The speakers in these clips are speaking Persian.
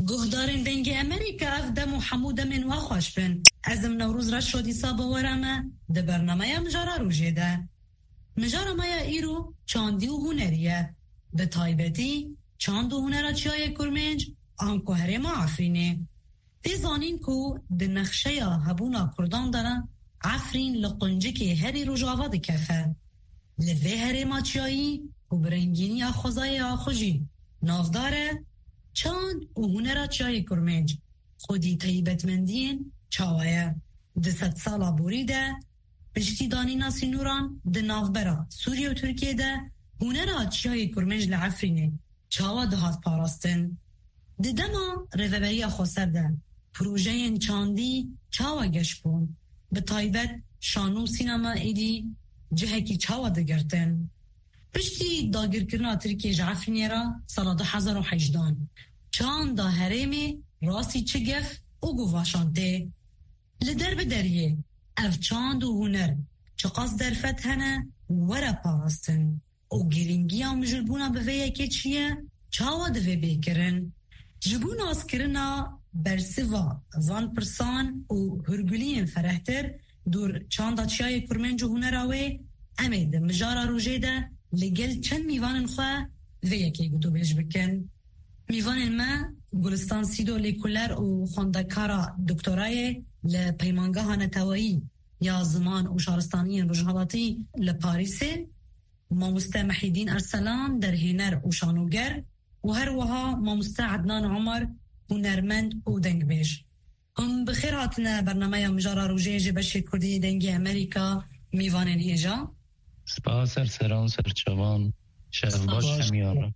گهدارن دنگ امریکا اف دم و حمود من و خوش بن ازم نوروز را شدی سابا ورمه ده برنامه مجارا روژه ده مجارا مایا ایرو چاندی و هنریه به تایبتی چاند و هنرا چیای کرمنج آنکو هرما عفرینه دی زانین کو ده نخشه یا هبونا کردان دارن عفرین لقنجه که هری روژاوا ده کفه لوه هرما چیایی و برنگینی آخوزای آخوژی نافداره چاند و هنرا چیای کرمنج خودی طیبت مندین چاوایه ده 100 سالا بوریده پشتی دانینا سینوران ده نافبرا سوریه و ترکیه ده هنرا چیای کرمنج لعفرینه چاوا ده هات پاراستن ده دما روبری خوصر ده پروژه چاندی چاوا گشپون به طایبت شانو سینما ایدی جهکی چاوا ده گرتن پشتی داگر کرنا ترکیه جعفرینه را سال 2018 چاند دا هرمی راسی چگف او گواشانته لدر بدریه اف چاند و هنر چقاس درفت هنه ورا پاراستن او گرینگی هم جلبونا بویه که چیه چاوا دوی بیکرن جبون آسکرنا برسوا وان پرسان و هرگولین فرهتر دور چاندا چیای کرمنج و هنراوی امید مجارا روژه ده لگل چند میوانن خواه ویه که گدو بیش بکن میوانن ما گلستان سیدو لیکولر و خوندکارا دکتورای لپیمانگاه نتوایی یا زمان و شارستانی رجحالاتی لپاریسه ماموسته محیدین ارسلان در هنر و شانوگر و هر وها ماموسته عدنان عمر هنرمند و دنگ بیش هم بخیر هاتنا برنامه مجارا روژه جبش کردی دنگی امریکا میوانن هیجا سپاس سران سرچوان شب باش همیارم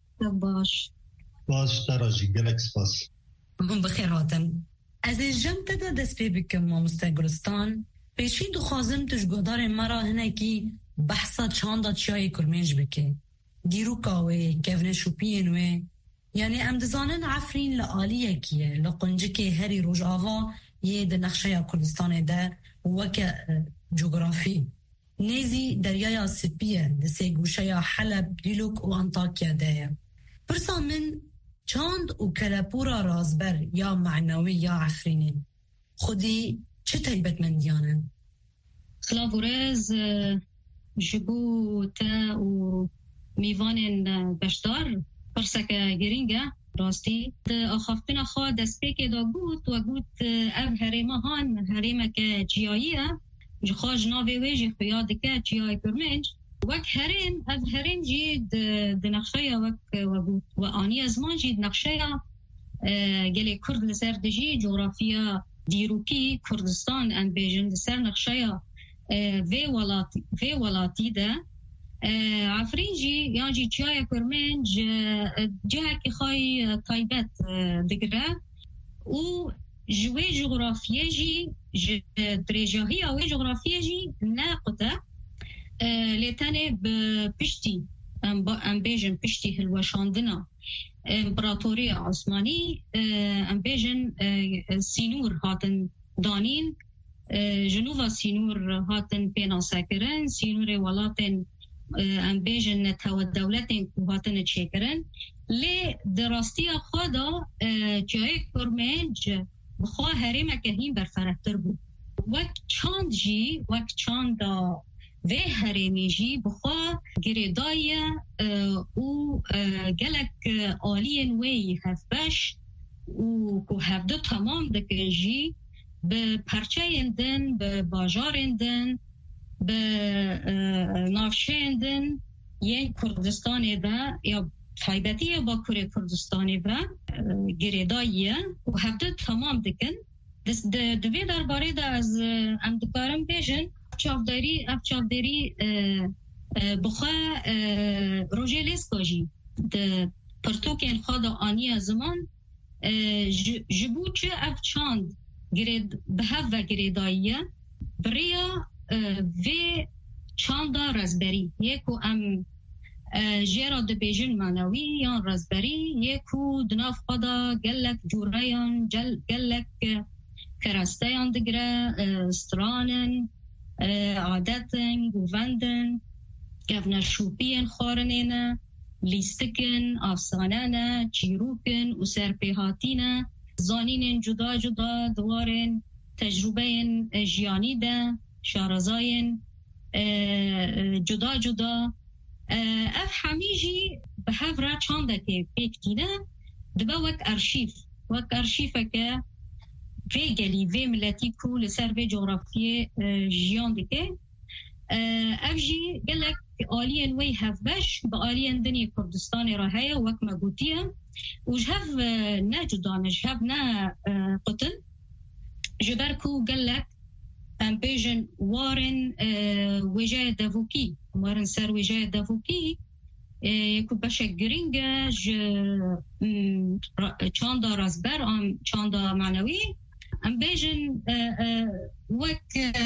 باش تراجی گلک سپاس هم بخیر هاتن از جمع دا دست پی بکم ماموسته گلستان پیشی دو خوازم تشگودار مرا هنه کی بحثا چاندا چیای کرمنج بکه دیروکاوه گونه شوپینوه یعنی امدزانن عفرین لآلیه کیه لقنجه که هری روژ آوا یه ده نقشه کردستان ده وکه جغرافی نیزی دریای سپیه ده سیگوشه حلب دیلوک و انطاکیه ده پرسان من چاند و کلپورا رازبر یا معنوی یا عفرینی خودی چه طیبت من دیانه؟ خلافورز جبو تا و میوان بشدار پرسک گرینگه راستی آخافتنا خواه دست پیک دا گوت و گوت او هریمه هان هریمه که جیاییه جخواه جناوی ویجی خیاده که جیای کرمنج وک هریم او هریم جید نقشه و گوت و آنی ازمان جید نقشه گلی کرد لسر دجی جغرافیا دیروکی کردستان ان بیجن لسر نقشه وی ولاتی ده عفرینجی یعنی جای کرمنج جه که خواهی طایبت دگره و جوی جغرافیه جی درجاهی اوی جغرافیه جی ناقده لیتنه بپشتی ام بیجن پشتی هلوشاندنا امپراتوری عثمانی ام بیجن سینور هاتن دانین جنوبا سینور هاتن پینا سکرن سینور ولاتن ام بیجن تو دولتن هاتن چکرن لی دراستی خدا جای کرمنج بخواه هریم کهیم برفرفتر بود وک چاند و هریمی جی بخواه گریدای و گلک آلین وی هفبش و که هفده تمام دکن جی به پرچه اندن به باجار اندن به نافشه اندن یه کردستان ده یا طایبتی با کردستان ده گریداییه و هفته تمام دکن دوی درباره ده از امدکارم بیشن افچافداری بخواه روژه لیسکا جی ده پرتوکین خواد آنی زمان جبو چه افچاند به هف و گریداییه بریا و چاندا رزبری یکو ام جیرا ده بیجن معنوی یا رزبری یکو دناف خدا گلک جوریان گلک کرستیان دگره استرانن عادتن گووندن گفنه شوپین خارنینه لیستکن افسانه چیروکن و سرپیهاتینه زانین جدا جدا دوارن تجربه جیانی ده شارزاین جدا جدا اف همیجی به هفره چانده که پیکتینه دبا وک ارشیفه که وی گلی وی ملتی کو لسر وی جغرافی جیان دیگه اف جی گلک آلین وی هفبش با آلین دنی کردستان را هیا وک مگوتیه و جهف نه جدانه جهف نه قطن جبر کو گلک ام بیجن وارن وجه دفوکی وارن سر وجه دفوکی یکو بشه گرینگه چاندا رازبر چاندا معنوی ام بیجن وک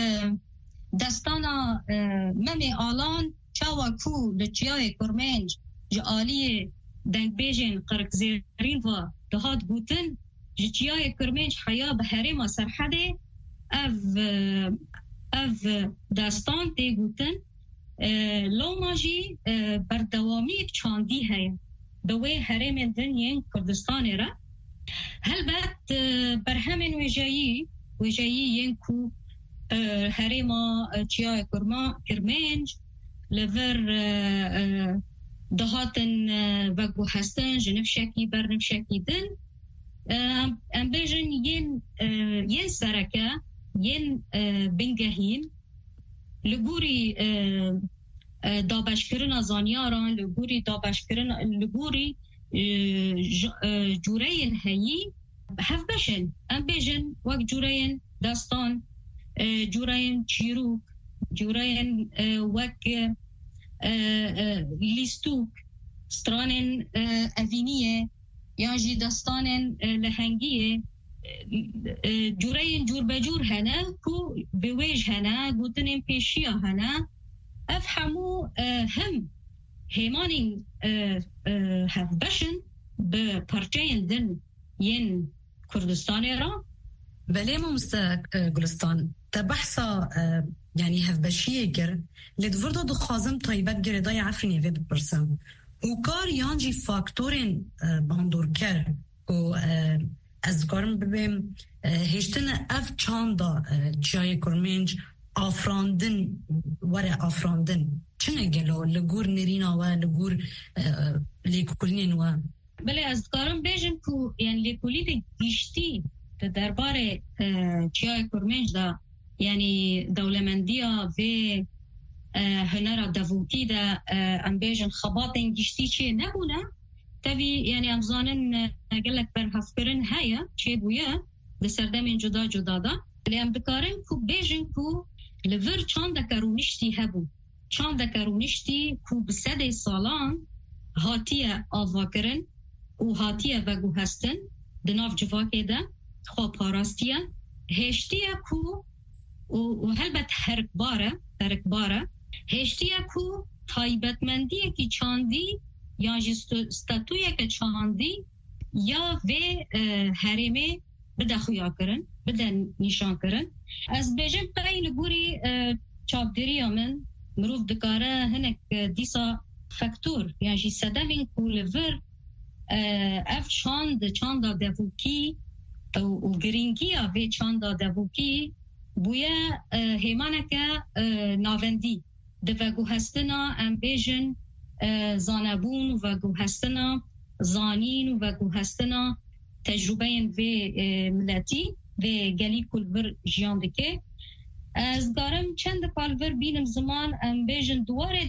دستانا ممی آلان چاوا کو لچیای کرمنج جالی دنگ بیجن قرق زیرین و دهات گوتن جچیای کرمنج حیا به حریم سرحده اف داستان تی گوتن لو ماجی بردوامی چاندی هیا دوی حریم دنیا کردستان را هلبت برهمن وجایی ینکو حریم چیای کرمنج لور دهاتن وگو هستن جنف شکی برنف شکی دن ام بیجن ین سرکه ین بنگهین لگوری دابشکرن زانیاران لگوری جورین هایی هف بشن ام بیجن وک جورین داستان جورین چیروک جورین وک لیستوک سترانن اوینیه یا جی داستانن لهنگیه جورین جور بجور هنه کو بویج هنه گوتنین پیشیا هنه افهمو هم هیمانین هف بشن به پرچین دن ین کردستان را بله ممسا گلستان تبحثا يعني هف بشيه گر لدفرده دخازم طيبات گردای عفرینی وی بپرسم و کار یانجی فاکتورین باندور کر و از کارم ببیم هشتن اف چاندا جای کرمنج آفراندن چنه گلو لگور نرینا و لگور لیکولینین و بله از کارم بیجن کو یعنی لیکولید گیشتی دربار جای کرمنج دا یعنی دولمندیا و هنر دفوتی دا ام بیجن خباط انگشتی چه نبونه تاوی یعنی امزانن گلک برهفکرن هیا چه بویا ده سردم جدا جدا دا لی ام بکارن کو بیجن کو لور چند کرونشتی هبو چند کرونشتی کو بسده سالان هاتیه آوا کرن و هاتیه وگو هستن دناف جواکه دا خواه پاراستیه هشتیه کو و هلبت هرکباره هشتیه کو تایبتمندیه که چاندی یا ستاتویه که چاندی یا و حریمه بده خویا کرن بده نیشان کرن از بیجم قرآن لگوری چابدری من مروف دکاره هنک دیسا فاکتور یعنی صدمین کولور اف چاند دفوکی و گرینگی و چاند دفوکی بویا هیمانه که ناوندی دوگو هستنا ام بیجن زانبون وگو هستنا زانین وگو هستنا تجربه و ملتی و گلی کلور جیان دکه از دارم چند کالور بینم زمان ام بیجن دوار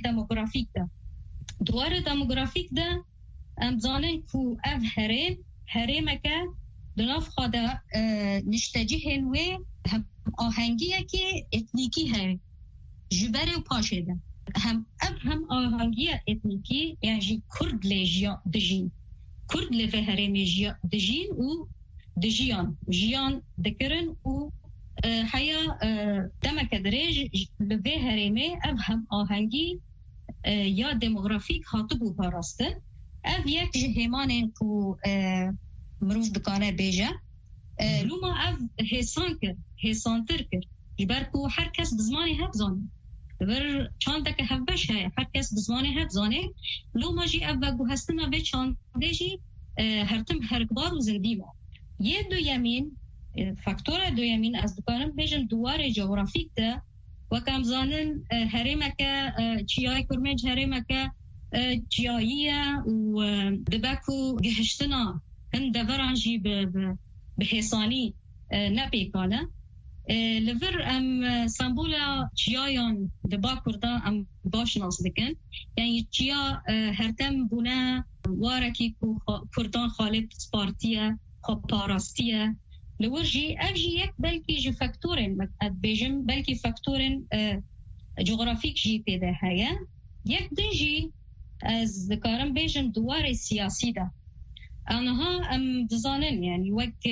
دموگرافیک ده ام زانن کو اف حریم که دناف خواده نشتجه و هم آهنگیه که اتنیکی هر جبره و پاشه ده هم آهنگیه اتنیکی یعنی کرد لی دجین کرد لی حریم دجین و دجیان جیان دکرن و حیا دمک دریج لی حریمه اف هم آهنگی یا دموگرافیک هاتبو پاراسته اف یک جهیمان کو مروف دکانه بیجه لوما اف هیسانتر کرد جبرکو هر کس بزمانی هف زانه بر چانده که هف بش هی هر کس بزمانی هف زانه لوما جی اف وگو هستنا به چانده جی هرتم هرگبار و زردی ما یه دویمین فاکتور دویمین از دکارم بیشن دوار جغرافیک ده و کم زانن هرمکه چیای کرمنج هرمکه چیاییه و دبکو گهشتنا هند دورانجی به حسانی نپیکانه لور ام سامبولا چیایان دبا کردا ام باش ناس دکن یعنی چیا هرتم بونه وارکی کردان خالب سپارتیه خب پاراستیه لورجی افجی یک بلکی جو فاکتورن مکتب بیجم بلکی فاکتورن جغرافیک جی پیده هیا یک دنجی از ذکرم بیجم دوار سیاسی ده آنها ام دزانن یعنی وقت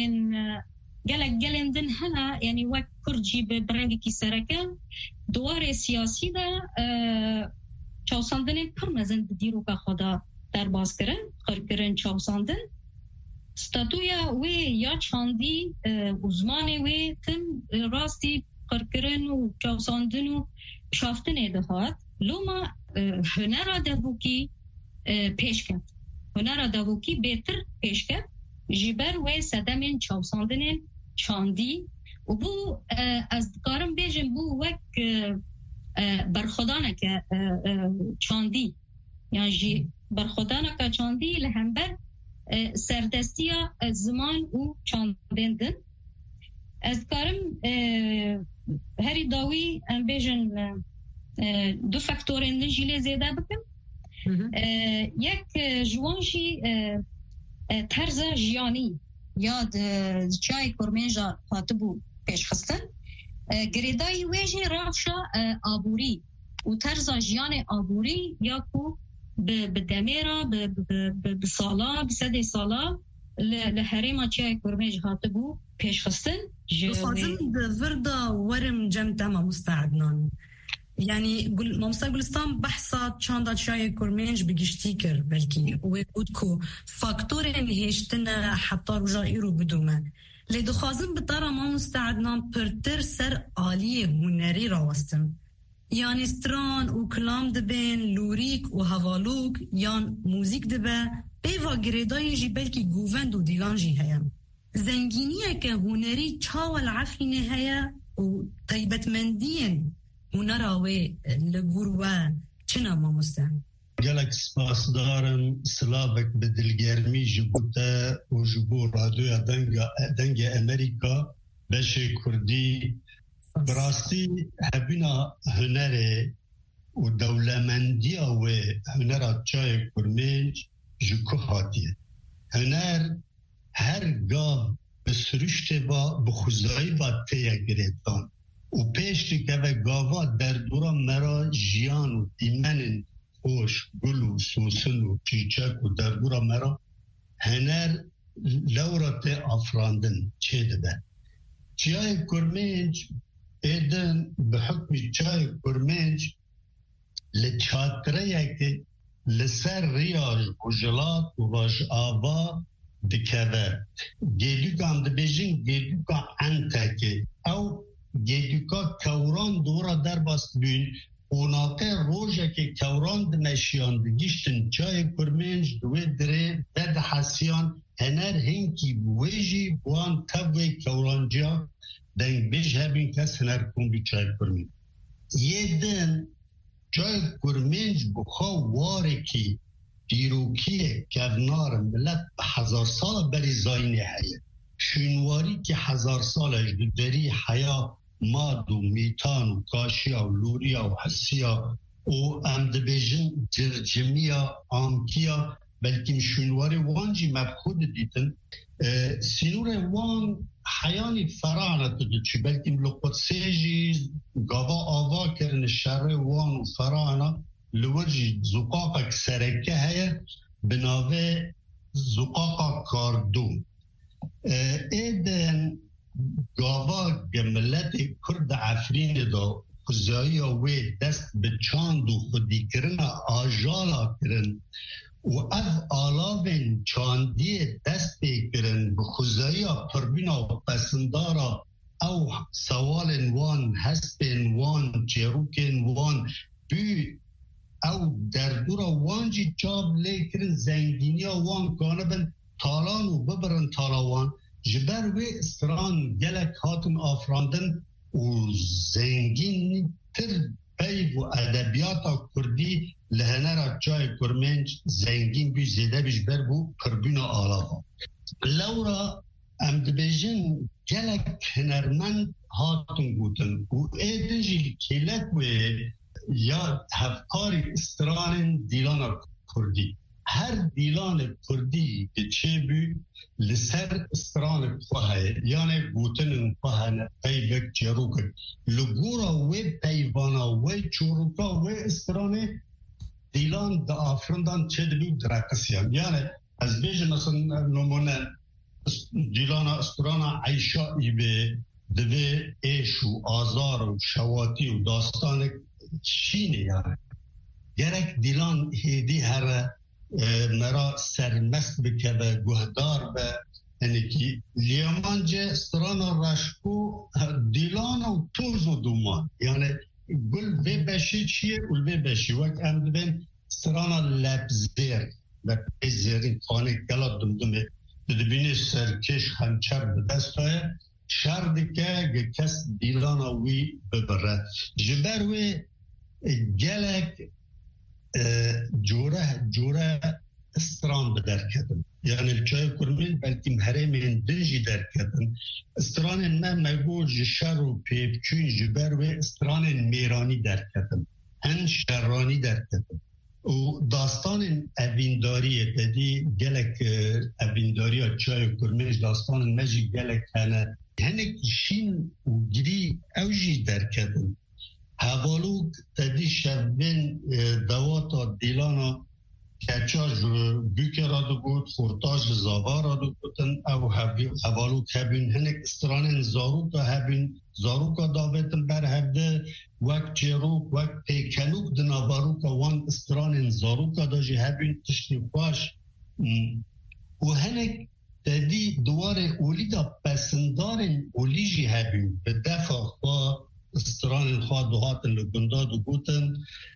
گلن دن هلا یعنی وقت کرجی به برنگی کی سرکن دوار سیاسی ده چاوساندن پرمزن دیرو که خدا در باز کرن خرکرن چاوساندن ستاتویا وی یا چاندی uzmanê wê tim rastî qirkirin û çavsandin û şaftinê dihat loma hunera devûkî pêşket hunera devûkî bêtir pêşket ji ber wê sedemên çavsandinên çandî û bu ez dikarim bêjim bû wek berxwedaneke çandî yan jî berxwedaneka çandî li hember سردستیا زمان و چاندن از کارم هری داوی ام بیجن دو فاکتورن جیله زیاده بکن یک جوانشی طرز جیانی یاد چای کرمنجا خاطبو پیش خستن گریدای ویجی رافشا آبوری و طرز جیان آبوری یا کو بدميرا بصالا بسدي صالا لحريمة چای کرمنج هاتبو پیش خستن خاطر فردا ورم جمتما مستعدنان يعني ممسا گلستان بحثات چاندا چای کرمنج بگشتی کر بلکی ويقود كو فاكتورين هشتنا حتى رجا ايرو بدوما لدو خازم بطارا ما مستعدنان پرتر سر آلیه هنری راوستم یعنی ستران و کلام دبین لوریک و هوالوک یان موزیک دبه بیوا گریدای جی بلکی گووند و دیگان جی هیا زنگینیه که هنری چاول عفینه هیا و طیبت مندین هنراوی لگوروه چنا ما مستن گلک سپاس دارم سلاوک به دلگرمی جبوته و جبو رادویا دنگ امریکا بشه کردی براستی هبینا هنره و دولمندیا و هنره چای کرمنج جکو خاطیه هنر هر گاه به سرشت با بخوزایی با تیه گریدان و پیشتی که و گاوا در دورا مرا جیان و دیمن خوش گل و سوسن و چیچک و در دورا مرا هنر لورات افراندن چه دبن چای کرمنج ایدن به حکم چای کرمنج لچاتره یکی لسر ریاج و جلات و باش آوا دکوه گیدوکا هم دبیجین گیدوکا انتکی او گیدوکا کوران دورا در باست بین اوناقه روژه که کوران دمشیان دگیشتن چای کرمنج دوی دره بد حسیان هنر هنکی بویجی بوان تبوی کورانجا دنگ بیش هبین کس هنر کن بی چای کرمنج یه دن چای کرمنج بخوا واره کی دیروکیه کونار ملت 1000 سال بری زاینه هیه شنواری که 1000 سالش دری حیا ماد و میتان و کاشیا و لوریا و حسیا و امدبیجن جرجمیا آمکیا بلکه شنواری وانجی مبخود دیتن سینور وان حیانی فرانه تدو چی بلکه لقدسیجی گاوا آوا کرن شر وان و فرانه لوجی زقاقک سرکه هیه بناوه زقاقا کاردون ایدن گاوا گملت کرد عفرین دا خزایی وی دست به چاند و خودی کرن آجالا کرن و اف آلاوین چاندی دست کرن به خزایی پربینا و پسندارا او سوال وان هستین وان چروکین وان بی او در دورا وانجی چاب لیکرن زنگینی وان کانبن تالان و ببرن تالاوان جبر و استران گلک هاتن آفراندن و زنگین تر پی و ادبیات کردی لهنر جای کرمنج زنگین بی زیده بیش بر بو کربین آلافا لورا ام دبیجن گلک هنرمند هاتن گوتن و ایدنجی کلک و یا هفکاری استران دیلان کردی هر دیلان کردی که چه بی لسر استران قوهه یعنی گوتن قوهه پیبک جروک لگورا و پیوانا و چوروکا و استران دیلان دا آفرندان چه دبی درکسیم یعنی از بیش مثلا نمونه دیلان استران عیشایی به دوی ایش و آزار و شواتی و داستان چینه یعنی گرک دیلان هیدی هر مرا سرمست بکه و گهدار به یعنی که لیمانجه استران رشکو دیلان و توز و دومان یعنی گل وی بشی چیه گل وی بشی وقت ام دبین استران لبزیر و پیزیرین خانه گلا دمدمه دبینی سرکش همچر به دست های شرد که کس دیلان وی ببره جبر وی گلک جوره استران بدر کردن یعنی چای کرمین بلکه هرمین دنجی در کردن استران ما مگول جشر و پیبچون جبر و استران میرانی در کردن هن شرانی در کردن و داستان اوینداری بدی گلک اوینداری چای کرمین داستان مجی گلک هنه شین و گری اوجی در کردن حوالوک تدی شبین دواتا دیلانا کچاج بیکه را دو بود خورتاج زاوا را دو بودن او حوالوک هبین هنک استرانن زاروکا هبین زاروکا داویتن بر هبده وک جروک وک پیکنوک دناباروکا وان استرانن زاروکا داجی هبین تشنی پاش و هنک تدی دوار اولی دا پسندارن اولیجی هبین به دفع خواه استران الخواد وهاتن لقنداد وقوتن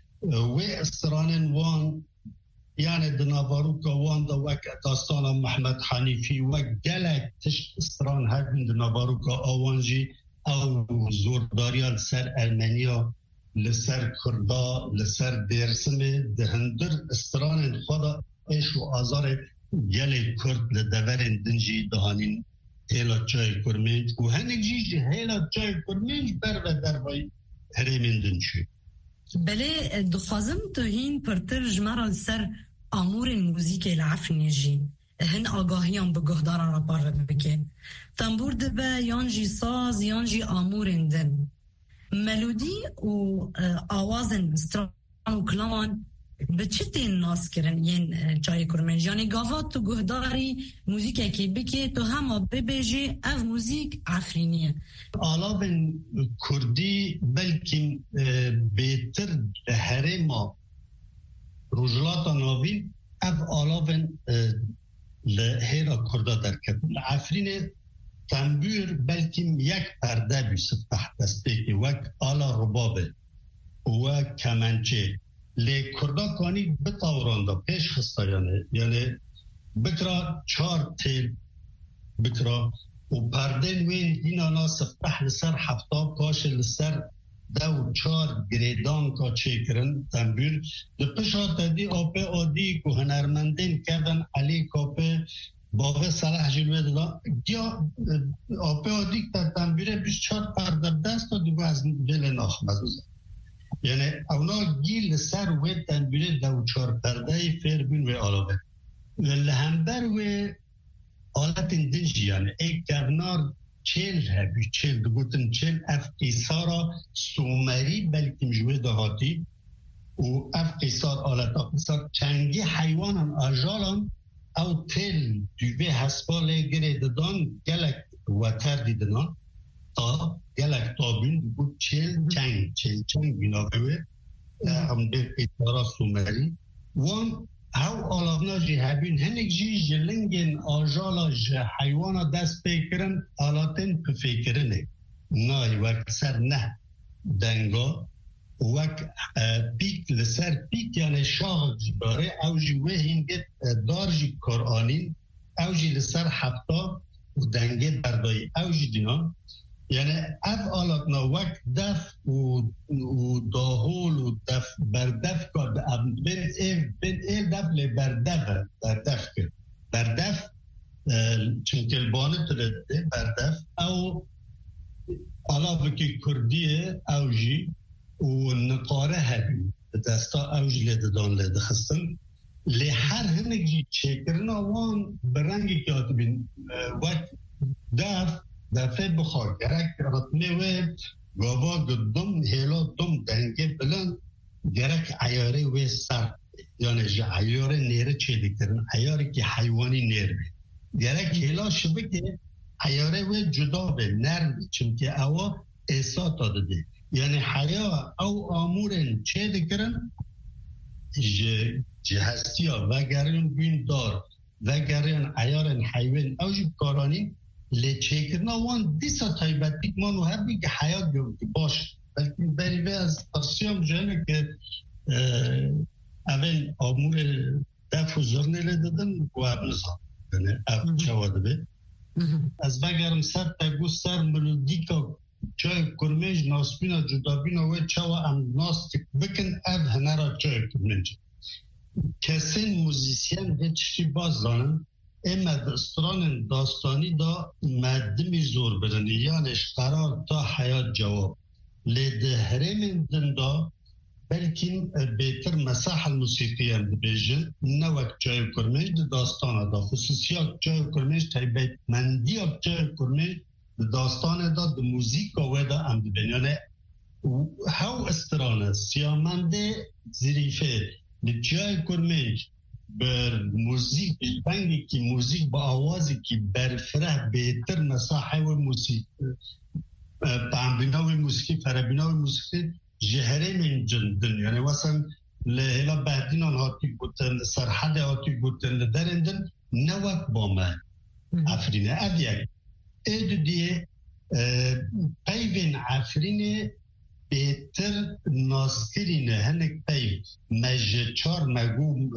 واستران وان يعني دناباروكا وان دا وك داستان محمد حنيفي وك جلك تشت استران هادن دناباروكا اوانجي او زورداريا لسر المانيا لسر كردا لسر ديرسمي دهندر استران الخواد ايش و آزار جلي كرد لدورن دنجي دهانين هیلا چای کرمنج و هنگ جیج هیلا چای کرمنج بر و در بای هریمین دنچی بله دخوازم تو هین پرتر جمارا سر امور موزیک العفنی جی هن آگاهیان بگهداران را پار بکن تنبور دبه یانجی ساز یانجی امور اندن ملودی و آوازن استران و کلان به چه تین ناس کرن ین چای کرمنج یعنی گاوات تو گهداری موزیک که بکی تو هم ببیجی او موزیک عفرینیه آلابن کردی بلکه بهتر هره ما رجلاتا ناوین او آلابن لهیرا کرده در کردن عفرین تنبور بلکه یک پرده بیست تحت دسته وک آلا ربابه و کمنچه لی کردا کانی بتاورانده پیش خسته یعنی بکرا 4 تیل بکرا و پردین وین اینانا سفتح لسر هفتاب کاش لسر 2-4 گریدان کا چه کرن تنبیر لپشا تدی آپه آدی که هنرمندین کردن علی کاپه باقی صلاح جلوه دلا یا آپه آدی که تنبیره 24 پرده دست و دیگه از دل ناخمزوزه یعنی اونا گیل سر و تنبیره 2-4 پرده فیر بین و علاقه لهمبر و آلت دنجی یعنی ایک گرنار 40 هبی 40 بگوتن 40 اف قیسارا سومری بلکه مجوه دهاتی و اف قیسار آلت قیسار چنگی حیوانان آجالان او تل دوی حسباله گره دادان گلک وطر دیدنان تا گلک تابین بود 40 چنگ بیناقوه هم ده قیسارا سومری وان هاو آلافنا جی هبین هنگ جی جلنگین آجالا جی حیوانا دست پیکرن آلاتین پفیکرنه نای وقت سر نه دنگا وقت پیک لسر پیک یعنی شاق جی باره او جی وحین گت دار جی کرآنین اوجی لسر هفتا و دنگه بردای اوجی دینا یعنی اف آلاتنا وقت دف و داهول و دف بردف کرد بین ایل دف لی بردف کرد بردف چونکه البانه تلده بردف او علاوه که کردیه اوجی و نقاره هبی دستا اوج لیده دان لیده خستن لی هر هنگ جی چکرنا وان برنگی که آتی بین وقت دفعه بخواه گرک رتمه و گاوا گدم هیلا دم دنگه بلند گرک عیاره و سر یعنی جا عیاره نیره چه دیکرن عیاره که حیوانی نیر بید گرک هیلا شبه که عیاره و جدا به نرم چونکه اوا احسا داده ده یعنی حیا او آمورن چه دیکرن جهستی ها و گرین بین دار و گرین عیارن حیوان او جب کارانی لی چیکرنا وان دیسا تایبتی منو هر بی که حیات گفتی باش بلکه بریوه از تقسیم جانه که اول آمور دفع و زرنه لی دادن و اب نظام یعنی اب چواده بی از بگرم سر تگو سر ملودیکا چای کرمیج ناسبینا جدابینا و چوا ام ناس بکن اب هنه را چای کرمیج کسین موزیسین و چشی باز دانن اما دستران داستانی دا مدمی زور برنی یعنیش قرار تا حیات جواب لیده هرمین دن دا بلکن بهتر مساح الموسیقی هم بیجن نوک جای کرمیج داستان دا خصوصیات جای کرمیج تایبیت مندیات جای کرمیج داستان دا د موزیک و دا هم بینیانه هاو استرانه سیامنده زریفه جای کرمیج بر موزیک بنگی که موزیک با آوازی که برفره بهتر مساحه و موسیقی پامبیناوی موسیقی فرابیناوی موسیقی جهره من جندن یعنی واسن لهلا بعدینان هاتی بودن سرحد هاتی بودن درندن نوک با من افرینه ادیگ ایدو دیه پیوین افرینه بهتر ناسترینه هنک پیو مجچار مگو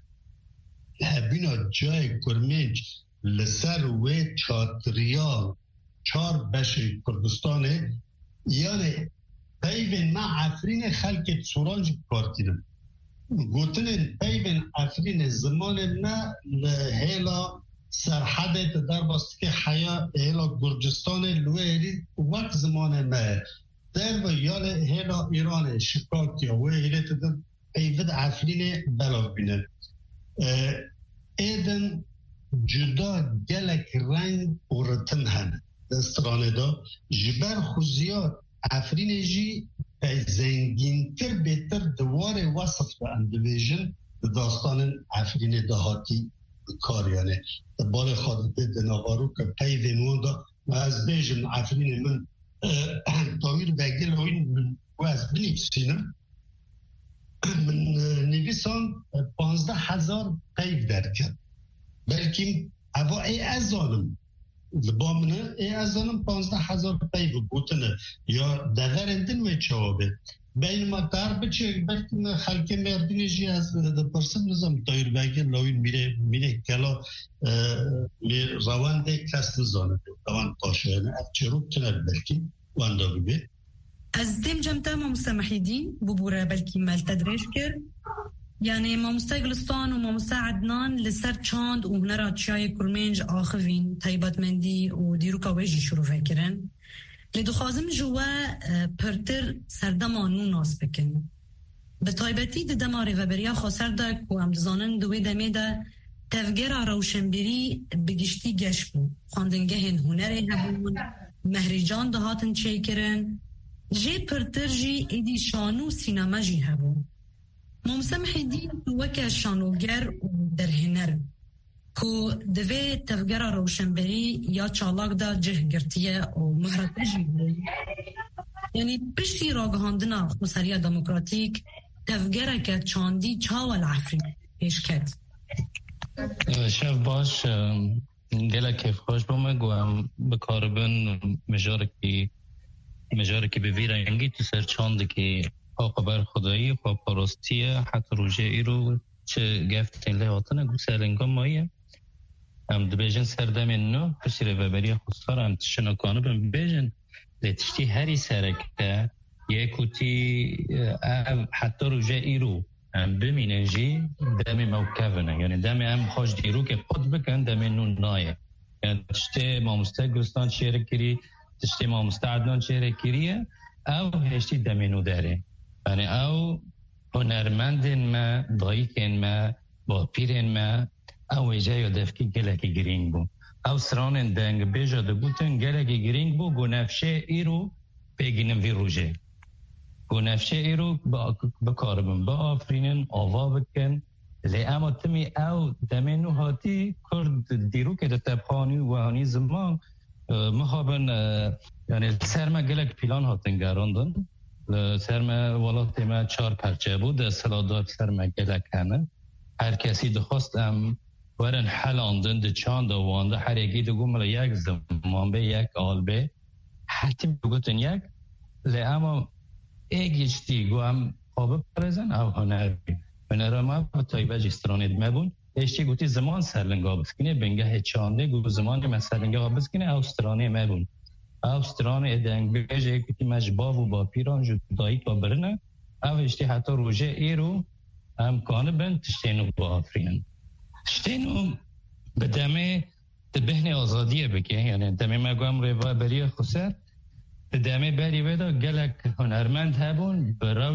هبینا جای کرمیج لسر و چاتریال 4 بش کردستانه یعنی پیوین ما افرین خلق سورانج کارتیدم گوتن پیوین افرین زمان نه لهلا سرحده در باست که حیا هلا گرجستان لویری وقت زمان نه در و یال هلا ایران شکاکیا و هلا تدن پیوید افرین بلا بینه ایدن جدا گلک رنگ و رتن هنه دسترانه دا جبر خوزیات افرین جی زنگین تر بهتر دوار وصف دا اندویژن داستان افرین دهاتی کار یعنی بال خادته دناوارو که پیوینون دا و از بیجن افرین من تاویر بگل هوین و از بنیفسینم من نویسان 15,000 پیو در کرد بلکه اوا ای ازانم لبامنه ای ازانم 15,000 پیو بوتنه یا دغرندن و چوابه بین ما تر بچه بلکه خلک مردینه جی از پرسم نظام تایر بگه لاوین میره کلا روانده کس نزانه روان پاشه یعنی افچه رو کنه بلکه وانده بگه از دیم جمتا ما مسامحیدین ببوره بلکی مال تدریش کرد یعنی ما مستقلستان و ما مساعدنان لسر چاند و هنرات چای کرمنج آخوین طیبات مندی و دیروکا ویجی شروع فکرن لیدو خوازم جوا پرتر سردمانو ناس بکن به طیبتی ده دماره و بریا خسر دا که هم دزانن دوی دمه دا تفگر روشنبری بگشتی گش بود خواندنگه هنره هبون مهریجان دهاتن چه کرن جه پرتر جی ایدی شانو سینما جی هبون ممسمحی دین وکه شانوگر در هنر که دوی تفگر روشنبری یا چالاک دا جه گرتیه و مهرته جی بود یعنی پشتی راگهاندنا خسریه دموکراتیک تفگره که چاندی چاول عفری پیش کرد شف باش گله کیف خوش بمگوهم بکاربن مجاره که بوی رنگی تو سر چانده که خبر خدایی خواه پارستیه حتی روژه ای رو چه گفتین لیاتنه گو سرنگا مایه ام دبیجن سردم نو پسیر وبری خسار ام تشنکانو بم بیجن لتشتی هری سرکه یکوتی حتی روزه ایرو ام بمینجی دم موکفنه یعنی دم ام خوش دیرو که خود بکن دم نون نایه یعنی تشتی مامسته گستان شیر کری تشتی مامسته عدنان شیر کریه او هشتی دم نو داره یعنی او هنرمندن ما دایکن ما با پیرن ما او جای دفکی گلکی گرینگ بو او سرانن دنگ بیجا دبوتن گلکی گرینگ بو گنفشه ایرو پیگینم وی روژه گنفشه ایرو بکاربن با آفرینن آوا بکن لی اما تمی او دمینو هاتی کرد دیرو که تبخانی و هانی زمان مخابن یعنی سرما گلک پیلان هاتن گراندن سرما ولات ما 4 پرچه بود سلادار سرما گلک همه هر کسی دخواست ورن حلاندن ده چاند وانده هر یکی دو گمال یک زمان به یک آل به حتی بگوتن یک لی اما ایگیشتی گو هم خواب پرزن او هنر ما تایبه جسترانید مبون ایشتی گوتی زمان سرلنگا بسکنه بنگه چانده گو زمان ما سرلنگا بسکنه او سترانه مبون او سترانه دنگ بیجه گوتی مجباب و با پیران جدایی با برنه او ایشتی حتی روژه ایرو هم کانه بند تشتینو با آفرین تشتینو به دمه بهن آزادیه بگه یعنی دمه مگوام روی بریه خسر دمه بری ودا گلک هنرمند هبون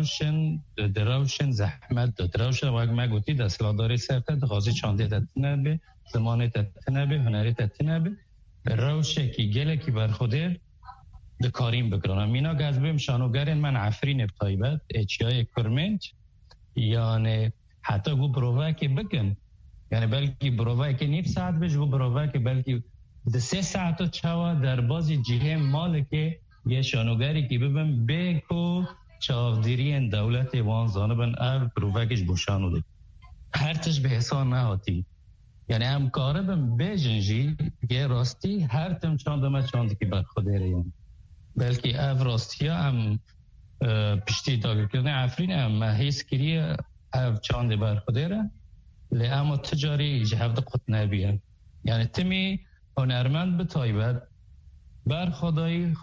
دروشن زحمت داد دروشن وقت مگوتی دستلاداری سرته دخوازی چانده تتنبه زمانه تتنبه هنری تتنبه روشه که گلکی برخوده ده کاریم بکرانم مینا گذبیم شانوگرین من عفرین بطایبت اچیای کرمنج یعنی حتی گو بروه که بکن یعنی بلکی بروه که نیب ساعت بش گو بروه که بلکی ده 3 ساعت چوا در بازی جیه مال که یه شانوگری که ببین بیکو چاودیری دولت وان زانبن او بروه کش بوشانو ده هرچش به حسان نهاتی یعنی هم کاره بم بیجنجی یه راستی هر تم چاندمه چاندی که برخوده ریم بلکی او راستی هم پشتی داگر کردن عفرین هم حیث کریه او چانده برخوده را لی اما تجاری جهفت قط نبیه یعنی تمی هنرمند به تایبت بر خدایی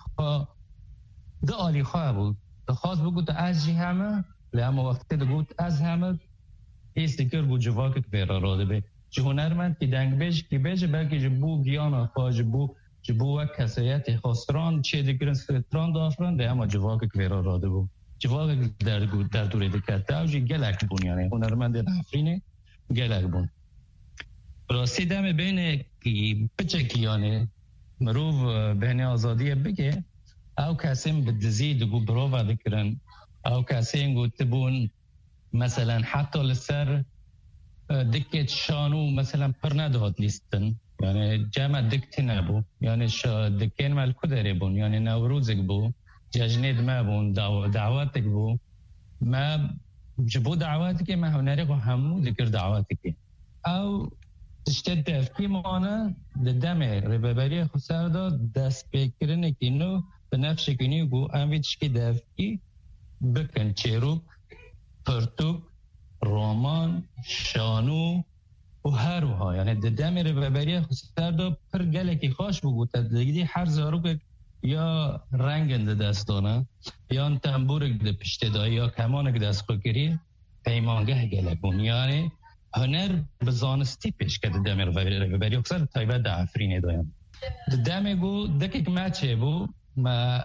ده آلی خواه بود ده خواست بگوت از جی همه لی اما وقتی ده گوت از همه ایست دکر گو جواکت بیرا راده به چه هنرمند که دنگ بیش که بیش بلکه جبو گیانا خواه جبو وک کسایت خواستران چه دکرن سرطران دافران ده اما جواکت بیرا راده بود جواکت در دوره دکرده او جی گلک بون یعنی هنرمند افرینه گلک بون راستی دم بین پچکی یعنی مروف بین آزادی بگه او کسیم بدزی دگو بروفا دکرن او کسیم گو تبون مثلا حتی لسر دکت شانو مثلا پر ندهد لیستن یعنی جمع دکتی نبو یعنی دکین مال کدری بون یعنی نوروزک بو ججنید ما بون دعواتک بو ما جبو دعواتی که ما هنری کو همو ذکر دعواتی که او تشتد دفکی مانه دمه ربابری خسر داد دست بکرنه که نو به نفش کنی گو امویدش که دفکی بکن چیروک پرتوک رومان شانو و هر وها یعنی دمه ربابری خسر داد پر گله که خوش بگو تدگیدی هر زاروک یا رنگند دستانه یا تنبورک ده پشتدایی یا کمانک دست خو کری پیمانگه گلکون یعنی هنر بزانستی پیش کرده دمه رو بری اکثر تایبت ده افرینه دایم دمه گو دکک مچه بو ما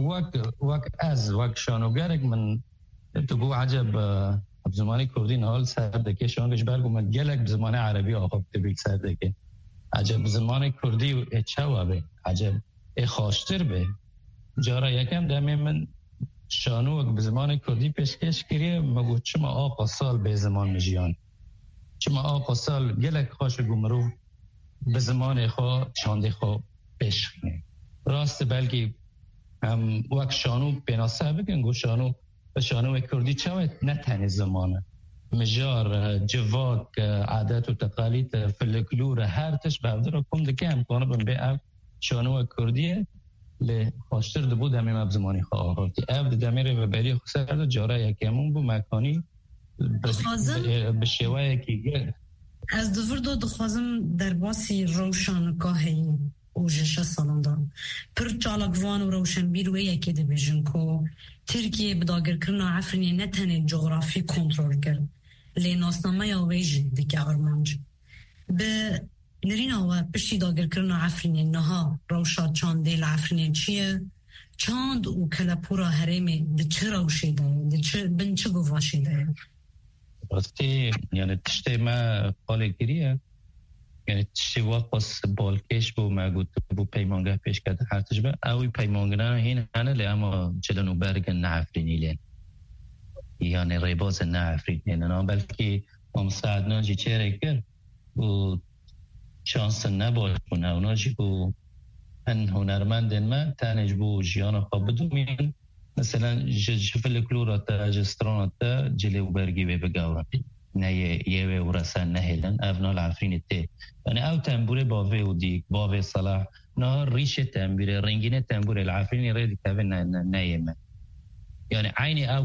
وک شانوگرک من تو گو عجب بزمانی کردی نهال سردکه شانگش برگو من گلک بزمان عربی آخاب تبیک سردکه عجب بزمان کردی اچه به عجب خاشتر به جارا یکم دمه من شانو به زمان کردی پیشکش کریه مگو چما آقا سال به زمان مجیان چما آقا سال گلک خوش گمرو به زمان خواه چانده خواه پیش کنه راست بلکه هم وقت شانو بناسه بگن گو شانو کردی چاوید نتنی زمانه مجار جواک عادت و تقالید فلکلور هر تش بردر کم دکه امکانه بم به شانو کردیه لی خواشتر ده بود همه مبزمانی خواه آهارتی او ده دمیر و بری خسر ده جاره یکیمون بو مکانی به شوه یکی از دورد دخوازم در باسی روشنگاهی و جش سالندان پر چالکوان و روشنبیر و یکی دی بیشن کو ترکیه بداگر کرنا عفرینی نتنی جغرافی کنترل کرد لی ناسنامه یا ویجی دیگه آرمانج به نرینا و پشتی داگر کرنا عفرینی نها روشا چانده لعفرینی چیه چاند و کلپورا هرمی ده چه روشی ده بن چه گواشی ده راستی یعنی تشتی ما قاله گریه یعنی تشتی واقعا بالکش بو مگود بو پیمانگه پیش کرده هرتش به اوی پیمانگه هین هنه لی اما چلنو برگن نعفرینی لین یعنی ریباز نعفرینی لین بلکه مساعدنا جی چهره کرد و شانس نباش بونه اونا جی بو هن هنرمندن ما تانج بو جیانا خواب بدومین مثلا جفل کلوراتا جستراناتا جلی و برگی به بگاورن نه یه و رسان نهیلن افنال عفرین تی یعنی او تنبوره باوه و دیگ باوه صلاح نه ریش تنبوره رنگین تنبوره العفرین ریدی که نه یعنی عینی او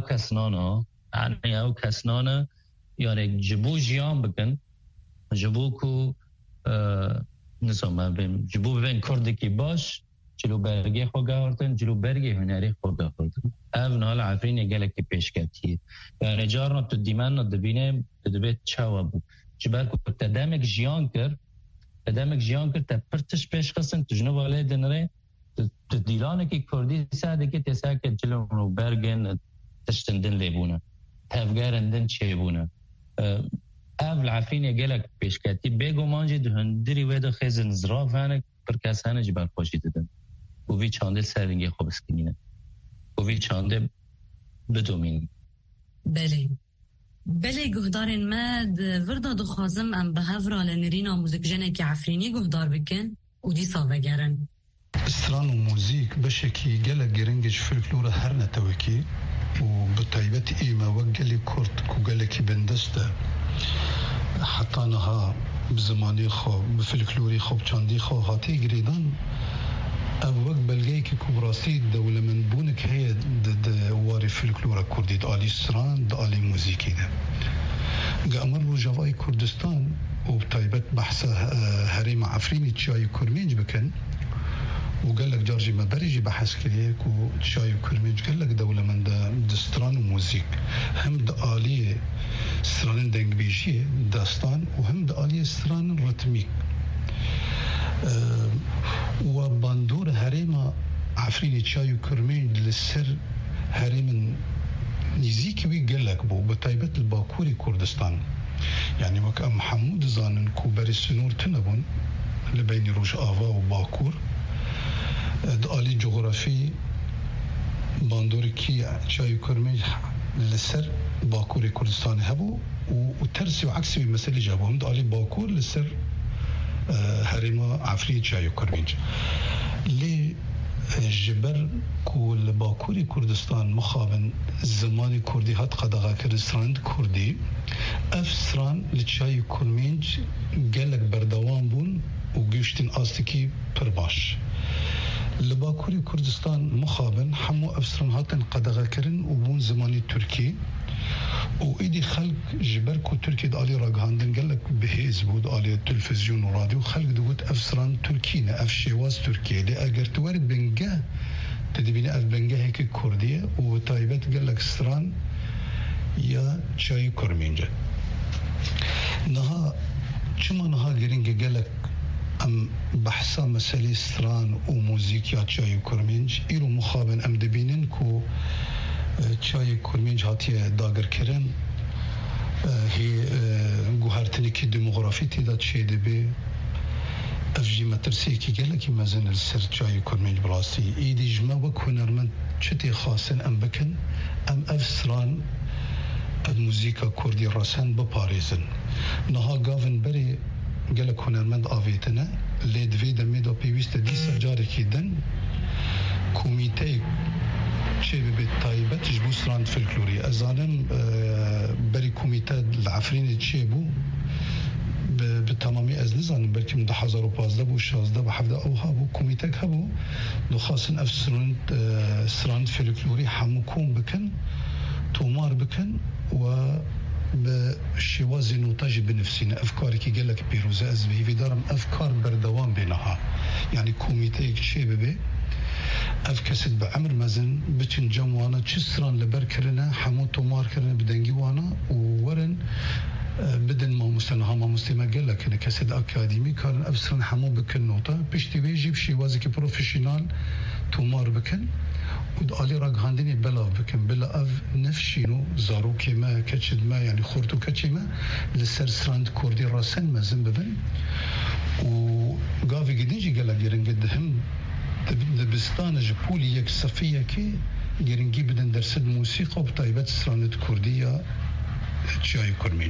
کسنانا یعنی جبو جیان بکن جبو کو نظام بیم جبو بین کردکی باش جلو برگی خود گاوردن جلو برگی هنری خود گاوردن اون حال عفرین گلکی پیش کردیه یعنی جارنا تو دیمن دبینه دبیت چاوا بود جبر کو تدامک جیان کرد تا پرتش پیش خستن تجنو واله دنره تو دیلانه که کردی ساده که تسا که جلو رو برگن تشتندن لیبونه تفگرندن چه بونه اول عفرین گلک پیش کردی بگو مانجی دهندری ویدو خیزن زراف هنه پر کسانه جبر خوشی دادن و وی چانده سرینگی خوب اسکنینه و وی چانده بدومین بله گهدارین مد وردا دخوازم ام به هفرا لنرینا موزیک جنه که عفرینی گهدار بکن و دی ساوه گرن استران و موزیک بشکی گلک گرنگش فلکلور هر نتوکی و بطیبت ایما و گلی کرد که گلکی بندسته حتی نها بزمانی خوب بفلکلوری خوب چاندی خوب هاتی گریدان او وقت بلگی که کبراسی دوله من بونک هی واری فلکلورا کردید آلی سران دا آلی موزیکی ده امر رو جوای کردستان و بطیبت بحث هریم عفرینی چای کرمینج بکن و قالك جورجي مباريجي بحث كليه كو شاي كرميج قالك دولة من دستران وموزيك هم آلية ستران دنگ بيجي داستان وهم آلية ستران رتميك وباندور هريما عفريني شاي كرميج للسر هريما نزيكي وي قالك بو بطيبت الباكوري كردستان يعني وك محمود زانن كو بري سنور تنبون لبين روش آوا وباكور آلی جغرافی باندور کی چای کرمی لسر باکور کردستان هبو و ترسی و عکسی مسئله جابو هم آلی باکور لسر هریما عفری چای کرمیج لی جبر کول باکور کردستان مخابن زمان کردی هات قدغا کردستان کردی افسران لچای کرمیج گلک بردوان بون و گوشتین آستکی پر باش لباكوري كردستان مخابن حمو أفسران هاتن قدغا كرن وبون زماني تركي وإيدي خلق جبركو تركي دالي راقهاندن قالك بهيز بود آلي التلفزيون وراديو خلق دوت أفسران تركينا أف شواز تركيا لي أقر توارد بنجاه تدبيني أف بنجاه هيك كردية وطايبت قالك سران يا شاي كرمينجا نها چما نها قرنجا قالك ام بحثا مسئله ستران و موزیک یا چای کرمینج ایرو مخابن ام دبینن کو چای کرمینج هاتیه داگر کرن هی گوهرتنی که دموغرافی تیداد شیده بی افجی مترسی که گله که مزن السر چای کرمینج براستی ایدی جمع وک هنرمند چتی خاصن ام بکن ام افسران موزیکا کردی راسن بپاریزن نها گاون بری قالك هنرمند آویتنه لیدوی دمی دا پیویست دی سجاره کی دن کومیته چه به تایبت جبو سراند فلکلوری ازانم بری کومیته العفرین چه بو به تمامی از نزانم بلکه من 2015 بو 16 بو 17 اوها بو کومیته هبو دو خاصن اف سراند فلکلوری همو کون بکن تومار بکن و بشواز نوتاج بنفسنا أفكاري كي قال لك بيروزة أزبي في دارم أفكار بردوام بينها يعني كوميتي شيء ببي أفكسد بعمر مازن بتن جموانا تشسران لبركرنا حموتو ماركرنا بدنجي وانا وورن بدن ما مستنها ما مستمع قال لك أنا كسد أكاديمي كان أفسرن حمو بكن نوتا بيشتي بيجيب شيء وازك بروفيشنال تومار بكن ود علي راغاندني بلا بكن بلا أف نفشينو زارو كما كتشد ما يعني خورتو كتشما للسرسراند كوردي راسن مازن ببن وقافي قديجي قال لك يرنقدهم دبستان جبولي يك صفية كي يرنقي بدن درسد موسيقى وبطيبات سراند كردية تشاي كرميج